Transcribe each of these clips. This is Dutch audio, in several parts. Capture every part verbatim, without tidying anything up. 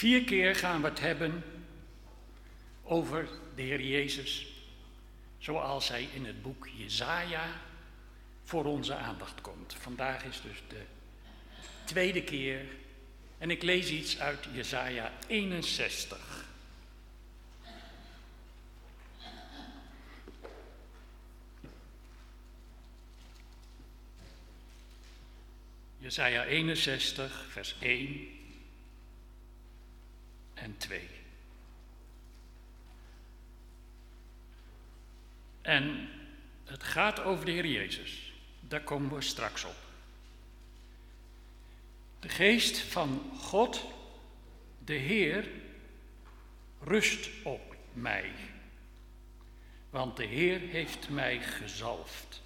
Vier keer gaan we het hebben over de Heer Jezus, zoals hij in het boek Jesaja voor onze aandacht komt. Vandaag is dus de tweede keer en ik lees iets uit Jesaja eenenzestig. Jesaja eenenzestig, vers één en twee. En het gaat over de Heer Jezus. Daar komen we straks op. De geest van God, de Heer, rust op mij. Want de Heer heeft mij gezalfd.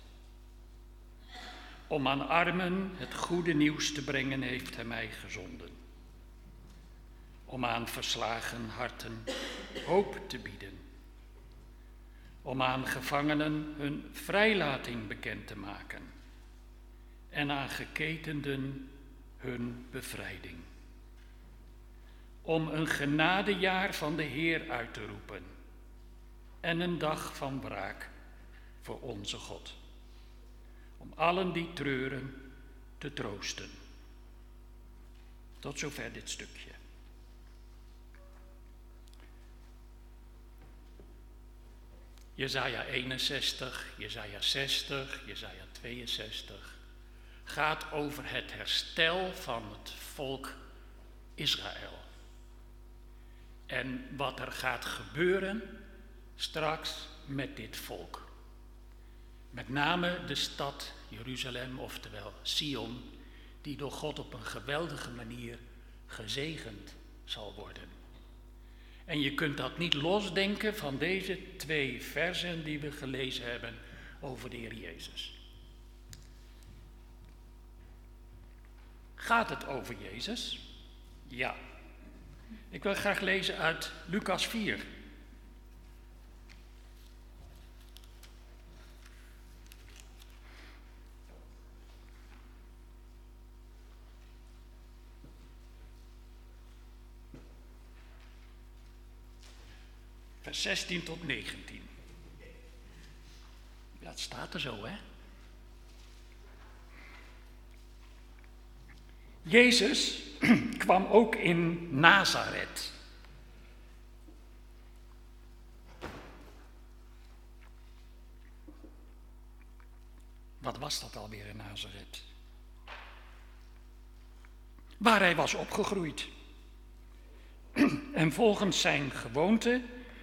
Om aan armen het goede nieuws te brengen heeft hij mij gezonden. Om aan verslagen harten hoop te bieden. Om aan gevangenen hun vrijlating bekend te maken. En aan geketenden hun bevrijding. Om een genadejaar van de Heer uit te roepen. En een dag van wraak voor onze God. Om allen die treuren te troosten. Tot zover dit stukje. Jesaja eenenzestig, Jesaja zestig, Jesaja tweeënzestig gaat over het herstel van het volk Israël. En wat er gaat gebeuren straks met dit volk. Met name de stad Jeruzalem, oftewel Sion, die door God op een geweldige manier gezegend zal worden. En je kunt dat niet losdenken van deze twee versen die we gelezen hebben over de Heer Jezus. Gaat het over Jezus? Ja. Ik wil graag lezen uit Lucas vier. Vers zestien tot negentien. Ja, het staat er zo, hè? Jezus kwam ook in Nazareth. Wat was dat alweer in Nazareth? Waar hij was opgegroeid. En volgens zijn gewoonte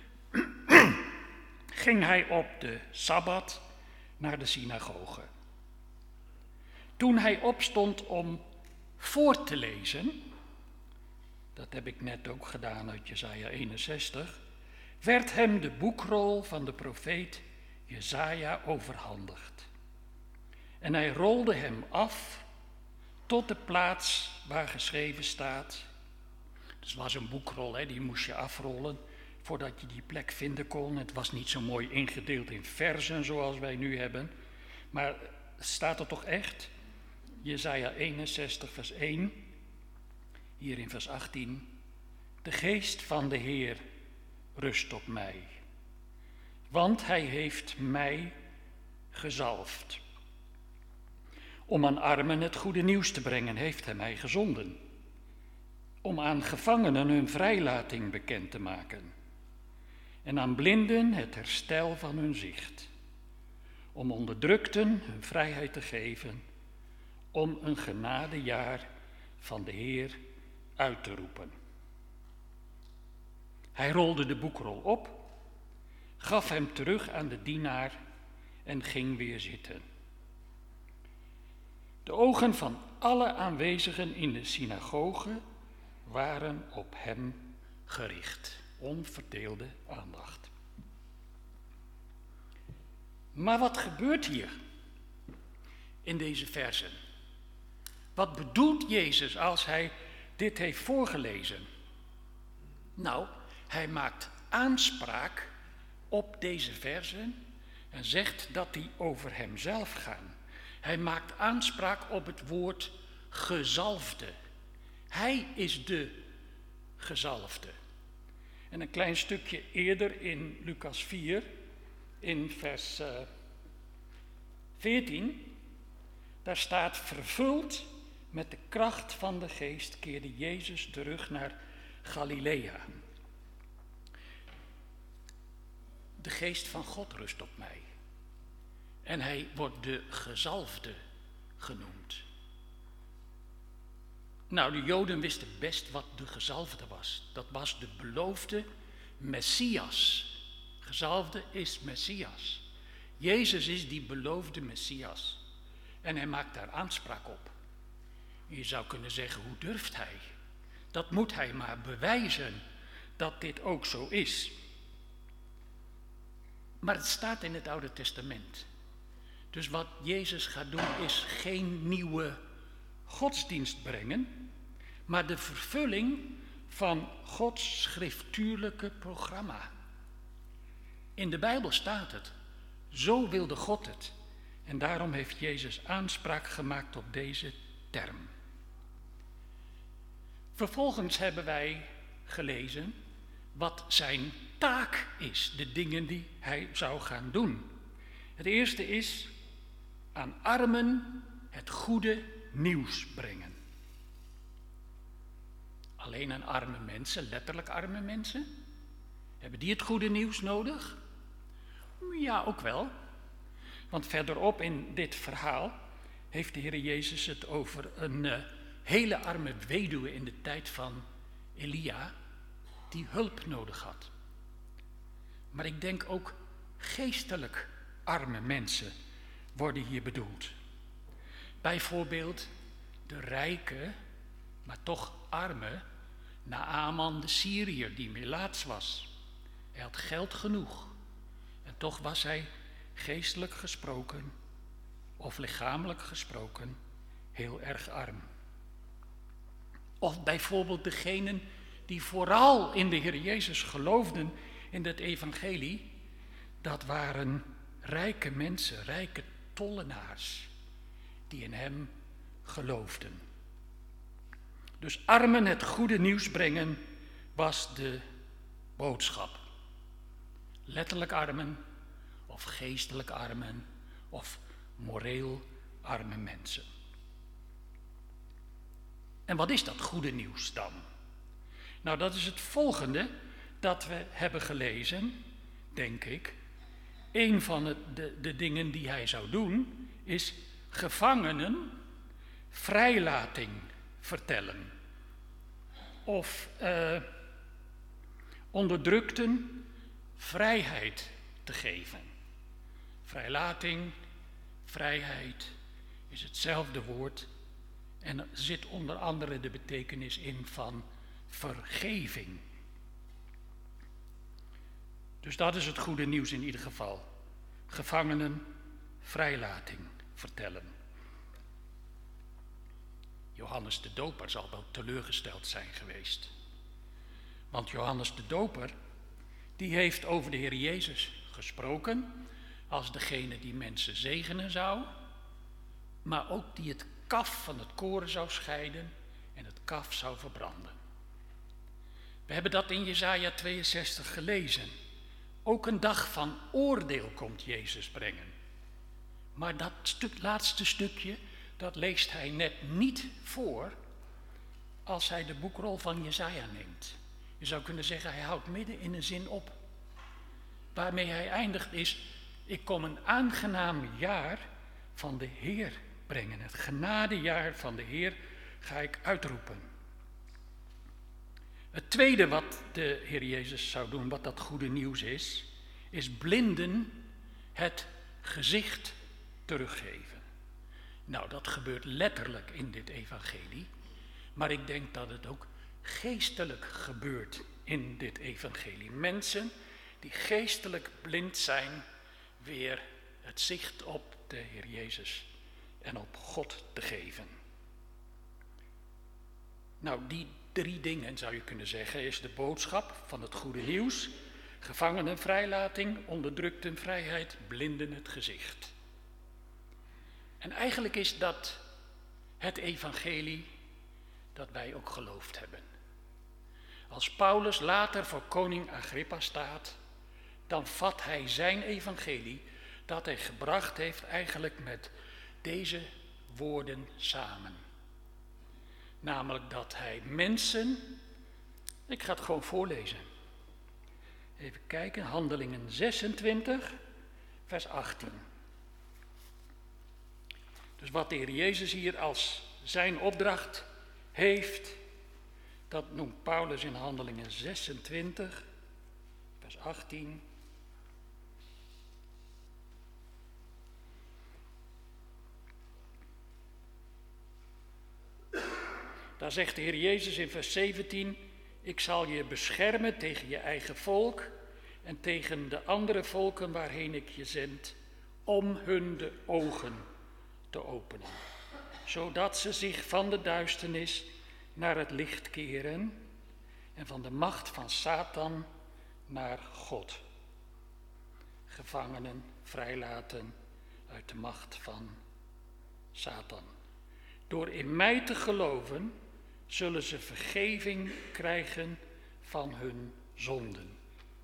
ging hij op de Sabbat naar de synagoge. Toen hij opstond om voor te lezen, dat heb ik net ook gedaan uit Jesaja eenenzestig, werd hem de boekrol van de profeet Jesaja overhandigd. En hij rolde hem af tot de plaats waar geschreven staat. Dus het was een boekrol, hè, die moest je afrollen voordat je die plek vinden kon. Het was niet zo mooi ingedeeld in versen zoals wij nu hebben. Maar staat er toch echt? Jesaja eenenzestig vers één. Hier in vers achttien. De geest van de Heer rust op mij. Want hij heeft mij gezalfd. Om aan armen het goede nieuws te brengen heeft hij mij gezonden. Om aan gevangenen hun vrijlating bekend te maken. En aan blinden het herstel van hun zicht. Om onderdrukten hun vrijheid te geven. Om een genadejaar van de Heer uit te roepen. Hij rolde de boekrol op, gaf hem terug aan de dienaar en ging weer zitten. De ogen van alle aanwezigen in de synagoge waren op hem gericht. Onverdeelde aandacht. Maar wat gebeurt hier in deze versen? Wat bedoelt Jezus als hij dit heeft voorgelezen? Nou, hij maakt aanspraak op deze versen en zegt dat die over hemzelf gaan. Hij maakt aanspraak op het woord gezalfde. Hij is de gezalfde. En een klein stukje eerder in Lucas vier, in vers uh, veertien, daar staat: vervuld met de kracht van de geest keerde Jezus terug naar Galilea. De geest van God rust op mij. En hij wordt de gezalfde genoemd. Nou, de Joden wisten best wat de gezalfde was. Dat was de beloofde Messias. Gezalfde is Messias. Jezus is die beloofde Messias. En hij maakt daar aanspraak op. Je zou kunnen zeggen, hoe durft hij? Dat moet hij maar bewijzen dat dit ook zo is. Maar het staat in het Oude Testament. Dus wat Jezus gaat doen is geen nieuwe godsdienst brengen, maar de vervulling van Gods schriftuurlijke programma. In de Bijbel staat het, zo wilde God het. En daarom heeft Jezus aanspraak gemaakt op deze term. Vervolgens hebben wij gelezen wat zijn taak is, de dingen die hij zou gaan doen. Het eerste is aan armen het goede nieuws brengen. Alleen aan arme mensen, letterlijk arme mensen? Hebben die het goede nieuws nodig? Ja, ook wel. Want verderop in dit verhaal heeft de Heer Jezus het over een uh, hele arme weduwe in de tijd van Elia, die hulp nodig had. Maar ik denk ook geestelijk arme mensen worden hier bedoeld. Bijvoorbeeld de rijke, maar toch arme Naaman de Syriër die melaats was. Hij had geld genoeg en toch was hij geestelijk gesproken of lichamelijk gesproken heel erg arm. Of bijvoorbeeld degenen die vooral in de Heer Jezus geloofden in het evangelie, dat waren rijke mensen, rijke tollenaars die in hem geloofden. Dus armen het goede nieuws brengen was de boodschap. Letterlijk armen of geestelijk armen of moreel arme mensen. En wat is dat goede nieuws dan? Nou, dat is het volgende dat we hebben gelezen, denk ik. Een van de, de, de dingen die hij zou doen is gevangenen vrijlating vertellen. Of uh, onderdrukten vrijheid te geven. Vrijlating, vrijheid is hetzelfde woord en er zit onder andere de betekenis in van vergeving. Dus dat is het goede nieuws in ieder geval. Gevangenen vrijlating vertellen. Johannes de Doper zal wel teleurgesteld zijn geweest. Want Johannes de Doper, die heeft over de Heer Jezus gesproken als degene die mensen zegenen zou, maar ook die het kaf van het koren zou scheiden en het kaf zou verbranden. We hebben dat in Jesaja tweeënzestig gelezen. Ook een dag van oordeel komt Jezus brengen. Maar dat stuk, laatste stukje, dat leest hij net niet voor als hij de boekrol van Jesaja neemt. Je zou kunnen zeggen, hij houdt midden in een zin op. Waarmee hij eindigt is, ik kom een aangenaam jaar van de Heer brengen. Het genadejaar van de Heer ga ik uitroepen. Het tweede wat de Heer Jezus zou doen, wat dat goede nieuws is, is blinden het gezicht teruggeven. Nou, dat gebeurt letterlijk in dit evangelie, maar ik denk dat het ook geestelijk gebeurt in dit evangelie. Mensen die geestelijk blind zijn, weer het zicht op de Heer Jezus en op God te geven. Nou, die drie dingen zou je kunnen zeggen is de boodschap van het goede nieuws, gevangenenvrijlating, onderdrukten vrijheid, blinden het gezicht. En eigenlijk is dat het evangelie dat wij ook geloofd hebben. Als Paulus later voor koning Agrippa staat, dan vat hij zijn evangelie dat hij gebracht heeft eigenlijk met deze woorden samen. Namelijk dat hij mensen, ik ga het gewoon voorlezen. Even kijken, Handelingen zesentwintig, vers achttien. Dus wat de Heer Jezus hier als zijn opdracht heeft, dat noemt Paulus in Handelingen zesentwintig, vers achttien. Daar zegt de Heer Jezus in vers zeventien, ik zal je beschermen tegen je eigen volk en tegen de andere volken waarheen ik je zend, om hun de ogen te openen, zodat ze zich van de duisternis naar het licht keren en van de macht van Satan naar God. Gevangenen vrijlaten uit de macht van Satan. Door in mij te geloven zullen ze vergeving krijgen van hun zonden.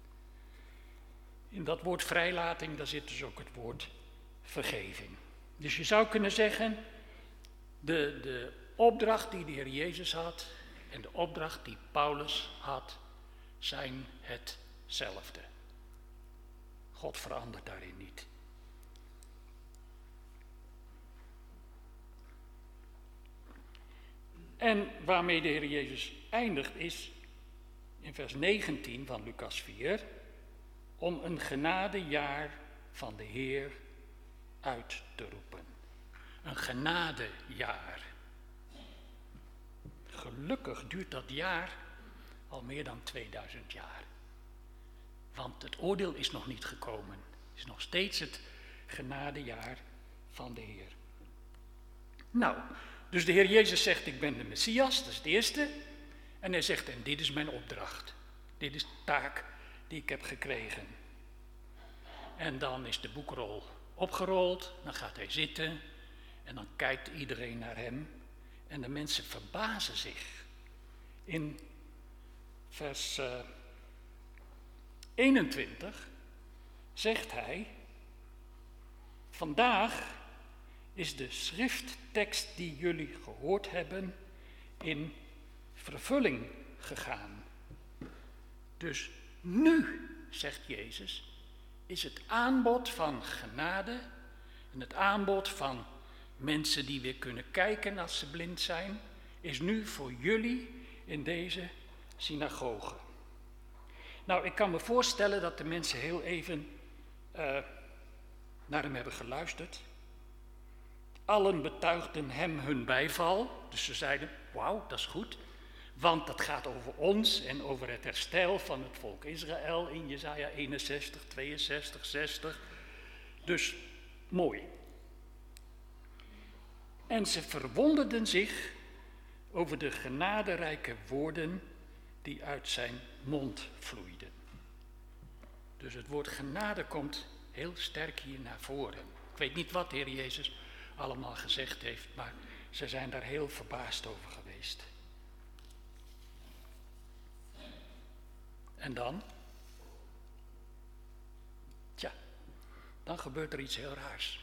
In dat woord vrijlating, daar zit dus ook het woord vergeving. Dus je zou kunnen zeggen, de, de opdracht die de Heer Jezus had en de opdracht die Paulus had, zijn hetzelfde. God verandert daarin niet. En waarmee de Heer Jezus eindigt is in vers negentien van Lucas vier, om een genadejaar van de Heer uit te roepen. Een genadejaar. Gelukkig duurt dat jaar al meer dan tweeduizend jaar. Want het oordeel is nog niet gekomen. Het is nog steeds het genadejaar van de Heer. Nou, dus de Heer Jezus zegt, ik ben de Messias, dat is het eerste. En hij zegt, en dit is mijn opdracht. Dit is de taak die ik heb gekregen. En dan is de boekrol opgerold, dan gaat hij zitten en dan kijkt iedereen naar hem. En de mensen verbazen zich. In vers uh, eenentwintig zegt hij, vandaag is de schrifttekst die jullie gehoord hebben in vervulling gegaan. Dus nu, zegt Jezus, is het aanbod van genade en het aanbod van mensen die weer kunnen kijken als ze blind zijn, is nu voor jullie in deze synagoge. Nou, ik kan me voorstellen dat de mensen heel even uh, naar hem hebben geluisterd. Allen betuigden hem hun bijval, dus ze zeiden, wauw, dat is goed, want dat gaat over ons en over het herstel van het volk Israël in Jesaja eenenzestig, tweeënzestig, zestig. Dus mooi. En ze verwonderden zich over de genaderijke woorden die uit zijn mond vloeiden. Dus het woord genade komt heel sterk hier naar voren. Ik weet niet wat de Heer Jezus allemaal gezegd heeft, maar ze zijn daar heel verbaasd over geweest. En dan? Tja, dan gebeurt er iets heel raars.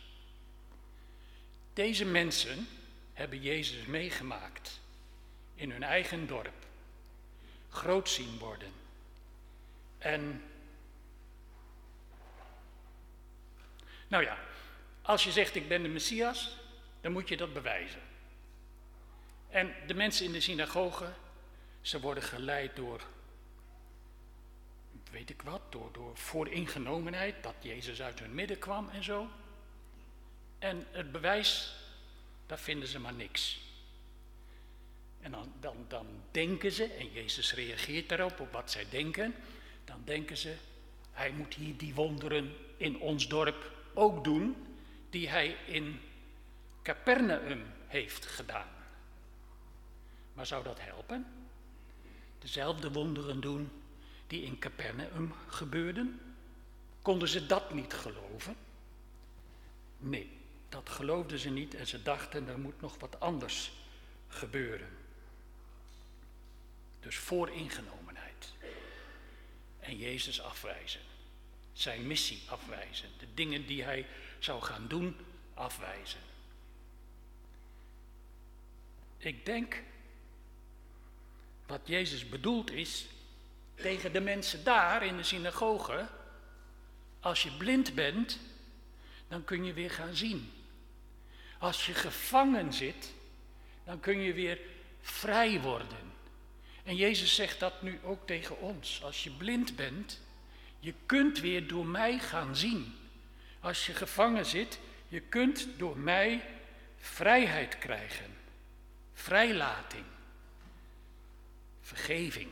Deze mensen hebben Jezus meegemaakt in hun eigen dorp, groot zien worden. En, nou ja, als je zegt ik ben de Messias, dan moet je dat bewijzen. En de mensen in de synagoge, ze worden geleid door, weet ik wat, door, door vooringenomenheid, dat Jezus uit hun midden kwam en zo. En het bewijs, daar vinden ze maar niks. En dan, dan, dan denken ze, en Jezus reageert daarop, op wat zij denken, dan denken ze, hij moet hier die wonderen in ons dorp ook doen, die hij in Capernaum heeft gedaan. Maar zou dat helpen? Dezelfde wonderen doen die in Capernaum gebeurden? Konden ze dat niet geloven? Nee, dat geloofden ze niet en ze dachten er moet nog wat anders gebeuren. Dus vooringenomenheid. En Jezus afwijzen. Zijn missie afwijzen. De dingen die hij zou gaan doen afwijzen. Ik denk wat Jezus bedoelt is tegen de mensen daar in de synagoge. Als je blind bent, dan kun je weer gaan zien. Als je gevangen zit, dan kun je weer vrij worden. En Jezus zegt dat nu ook tegen ons. Als je blind bent, je kunt weer door mij gaan zien. Als je gevangen zit, je kunt door mij vrijheid krijgen. Vrijlating. Vergeving.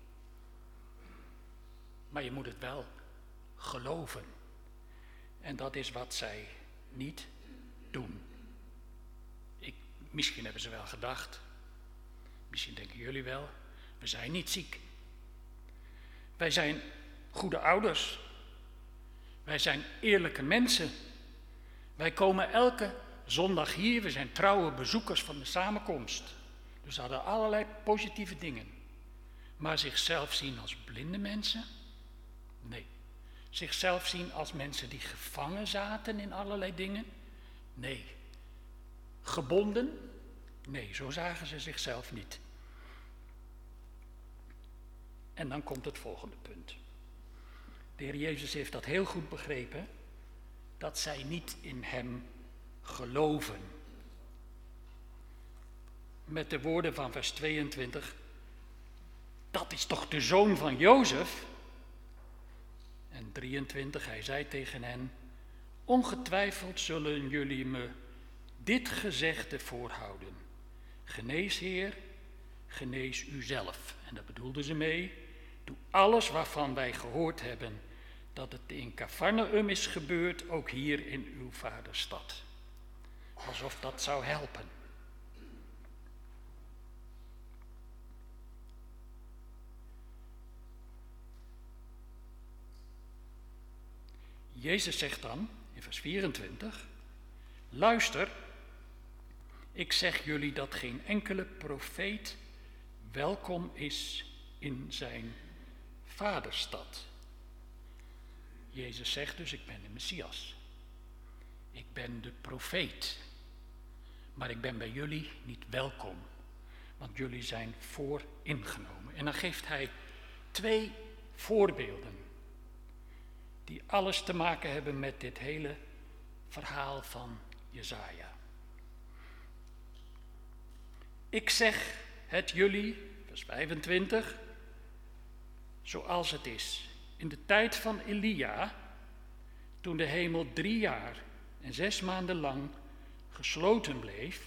Maar je moet het wel geloven. En dat is wat zij niet doen. Ik, misschien hebben ze wel gedacht. Misschien denken jullie wel. We zijn niet ziek. Wij zijn goede ouders. Wij zijn eerlijke mensen. Wij komen elke zondag hier. We zijn trouwe bezoekers van de samenkomst. Dus ze hadden allerlei positieve dingen. Maar zichzelf zien als blinde mensen? Nee. Zichzelf zien als mensen die gevangen zaten in allerlei dingen? Nee. Gebonden? Nee, zo zagen ze zichzelf niet. En dan komt het volgende punt. De Heer Jezus heeft dat heel goed begrepen, dat zij niet in hem geloven. Met de woorden van vers tweeëntwintig, dat is toch de zoon van Jozef? En drieëntwintig, hij zei tegen hen, ongetwijfeld zullen jullie me dit gezegde voorhouden. Genees, Heer, genees uzelf. En daar bedoelden ze mee, doe alles waarvan wij gehoord hebben, dat het in Cafarnaum is gebeurd, ook hier in uw vaderstad. Alsof dat zou helpen. Jezus zegt dan in vers vierentwintig, luister, ik zeg jullie dat geen enkele profeet welkom is in zijn vaderstad. Jezus zegt dus, ik ben de Messias. Ik ben de profeet. Maar ik ben bij jullie niet welkom, want jullie zijn vooringenomen. En dan geeft hij twee voorbeelden die alles te maken hebben met dit hele verhaal van Jesaja. Ik zeg het jullie, vers vijfentwintig, zoals het is. In de tijd van Elia, toen de hemel drie jaar en zes maanden lang gesloten bleef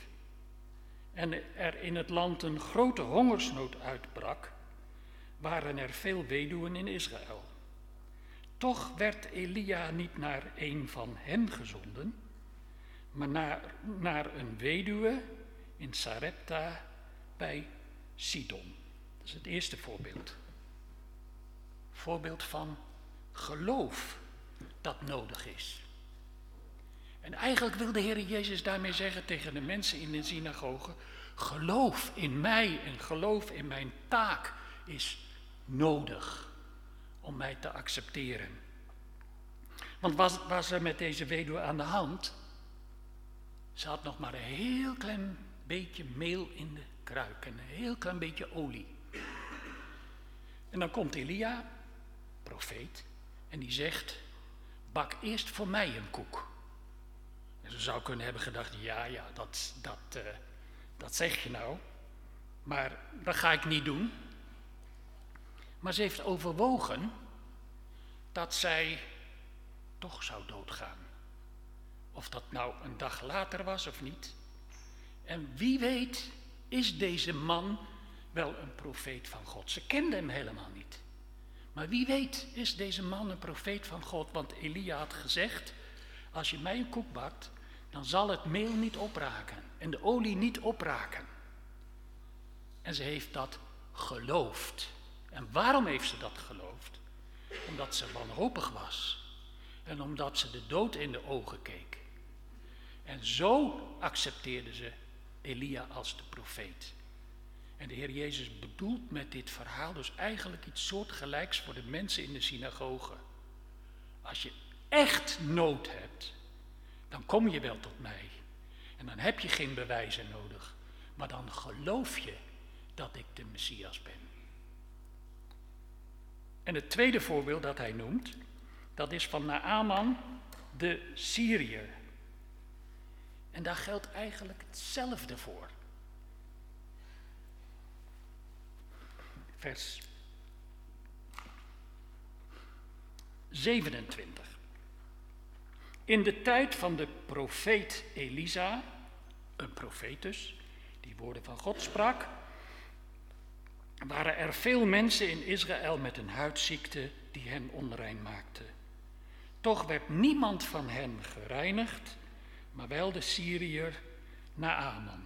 en er in het land een grote hongersnood uitbrak, waren er veel weduwen in Israël. Toch werd Elia niet naar een van hen gezonden, maar naar, naar een weduwe in Sarepta bij Sidon. Dat is het eerste voorbeeld. Voorbeeld van geloof dat nodig is. En eigenlijk wil de Heer Jezus daarmee zeggen tegen de mensen in de synagoge, geloof in mij en geloof in mijn taak is nodig om mij te accepteren. Want wat was er met deze weduwe aan de hand? Ze had nog maar een heel klein beetje meel in de kruik en een heel klein beetje olie. En dan komt Elia, profeet, en die zegt, bak eerst voor mij een koek. En ze zou kunnen hebben gedacht, ja, ja, dat, dat, uh, dat zeg je nou, maar dat ga ik niet doen. Maar ze heeft overwogen dat zij toch zou doodgaan. Of dat nou een dag later was of niet. En wie weet is deze man wel een profeet van God. Ze kende hem helemaal niet. Maar wie weet is deze man een profeet van God. Want Elia had gezegd, als je mij een koek bakt, dan zal het meel niet opraken. En de olie niet opraken. En ze heeft dat geloofd. En waarom heeft ze dat geloofd? Omdat ze wanhopig was. En omdat ze de dood in de ogen keek. En zo accepteerde ze Elia als de profeet. En de Heer Jezus bedoelt met dit verhaal dus eigenlijk iets soortgelijks voor de mensen in de synagoge. Als je echt nood hebt, dan kom je wel tot mij. En dan heb je geen bewijzen nodig. Maar dan geloof je dat ik de Messias ben. En het tweede voorbeeld dat hij noemt, dat is van Naaman de Syriër. En daar geldt eigenlijk hetzelfde voor. Vers zevenentwintig. In de tijd van de profeet Elisa, een profeet dus, die woorden van God sprak, waren er veel mensen in Israël met een huidziekte die hen onrein maakte. Toch werd niemand van hen gereinigd, maar wel de Syriër Naaman.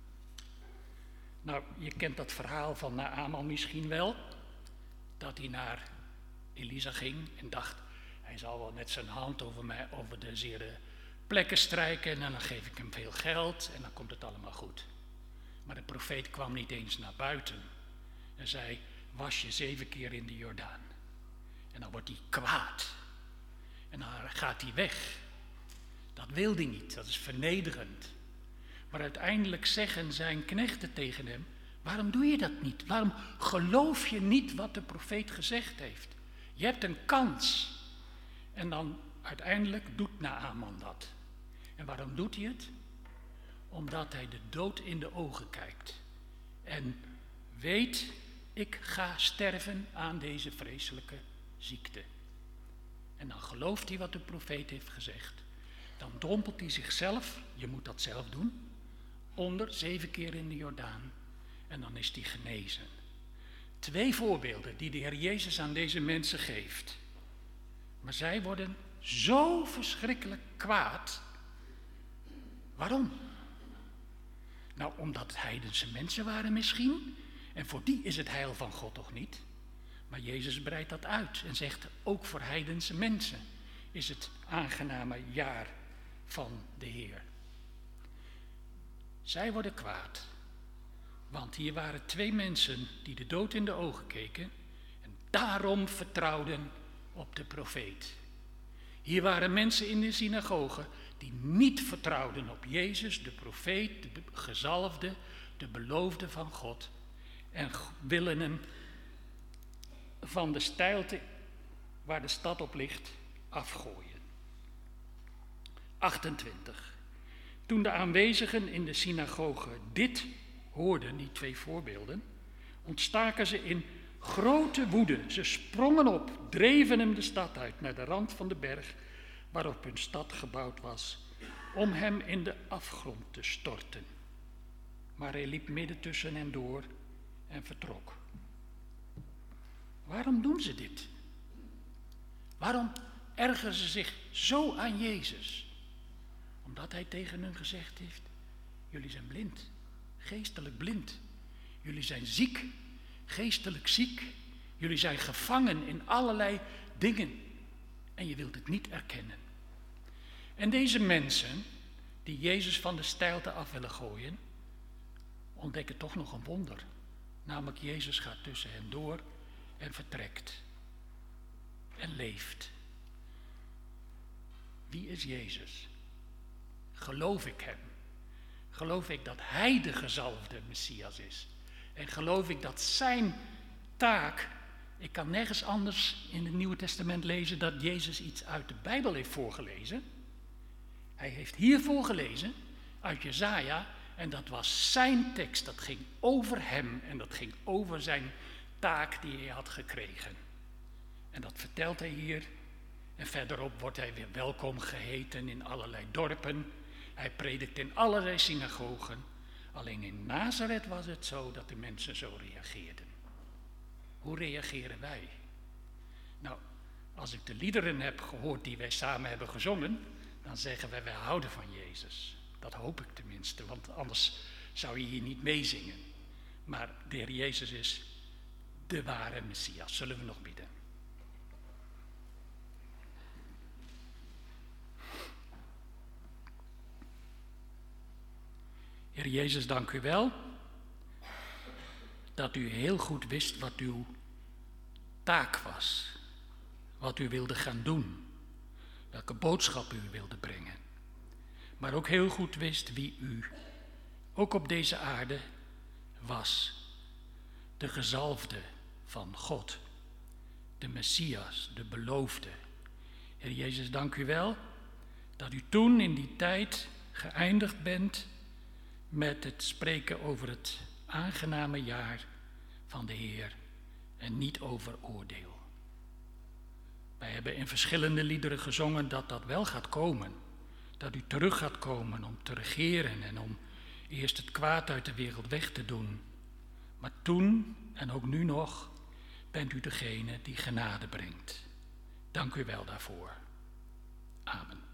Nou, je kent dat verhaal van Naaman misschien wel, dat hij naar Elisa ging en dacht, hij zal wel met zijn hand over, mij, over de zere plekken strijken en dan geef ik hem veel geld en dan komt het allemaal goed. Maar de profeet kwam niet eens naar buiten en zei, was je zeven keer in de Jordaan. En dan wordt hij kwaad en dan gaat hij weg. Dat wil hij niet, dat is vernederend. Maar uiteindelijk zeggen zijn knechten tegen hem, waarom doe je dat niet? Waarom geloof je niet wat de profeet gezegd heeft? Je hebt een kans. En dan uiteindelijk doet Naaman dat. En waarom doet hij het? Omdat hij de dood in de ogen kijkt. En weet, ik ga sterven aan deze vreselijke ziekte. En dan gelooft hij wat de profeet heeft gezegd. Dan dompelt hij zichzelf, je moet dat zelf doen, onder zeven keer in de Jordaan. En dan is hij genezen. Twee voorbeelden die de Heer Jezus aan deze mensen geeft. Maar zij worden zo verschrikkelijk kwaad. Waarom? Nou, omdat het heidense mensen waren misschien. En voor die is het heil van God toch niet. Maar Jezus breidt dat uit en zegt, ook voor heidense mensen is het aangename jaar van de Heer. Zij worden kwaad. Want hier waren twee mensen die de dood in de ogen keken en daarom vertrouwden op de profeet. Hier waren mensen in de synagoge die niet vertrouwden op Jezus, de profeet, de gezalfde, de beloofde van God. En willen hem van de steilte waar de stad op ligt afgooien. achtentwintig. Toen de aanwezigen in de synagoge dit hoorden, die twee voorbeelden, ontstaken ze in grote woede. Ze sprongen op, dreven hem de stad uit naar de rand van de berg waarop hun stad gebouwd was, om hem in de afgrond te storten. Maar hij liep midden tussen hen door en vertrok. Waarom doen ze dit? Waarom ergeren ze zich zo aan Jezus? Omdat hij tegen hen gezegd heeft, jullie zijn blind, geestelijk blind. Jullie zijn ziek, geestelijk ziek. Jullie zijn gevangen in allerlei dingen en je wilt het niet erkennen. En deze mensen, die Jezus van de steilte af willen gooien, ontdekken toch nog een wonder. Namelijk Jezus gaat tussen hen door en vertrekt en leeft. Wie is Jezus? Geloof ik hem? Geloof ik dat hij de gezalfde Messias is? En geloof ik dat zijn taak, ik kan nergens anders in het Nieuwe Testament lezen dat Jezus iets uit de Bijbel heeft voorgelezen. Hij heeft hier voorgelezen uit Jesaja en dat was zijn tekst, dat ging over hem en dat ging over zijn taak die hij had gekregen. En dat vertelt hij hier en verderop wordt hij weer welkom geheten in allerlei dorpen. Hij predikt in allerlei synagogen. Alleen in Nazareth was het zo dat de mensen zo reageerden. Hoe reageren wij? Nou, als ik de liederen heb gehoord die wij samen hebben gezongen, dan zeggen wij, wij houden van Jezus. Dat hoop ik tenminste, want anders zou je hier niet meezingen. Maar de Heer Jezus is de ware Messias. Zullen we nog bidden? Heer Jezus, dank u wel dat u heel goed wist wat uw taak was, wat u wilde gaan doen, welke boodschap u wilde brengen. Maar ook heel goed wist wie u, ook op deze aarde, was. De gezalfde van God, de Messias, de beloofde. Heer Jezus, dank u wel dat u toen in die tijd geëindigd bent met het spreken over het aangename jaar van de Heer en niet over oordeel. Wij hebben in verschillende liederen gezongen dat dat wel gaat komen. Dat u terug gaat komen om te regeren en om eerst het kwaad uit de wereld weg te doen. Maar toen, en ook nu nog, bent u degene die genade brengt. Dank u wel daarvoor. Amen.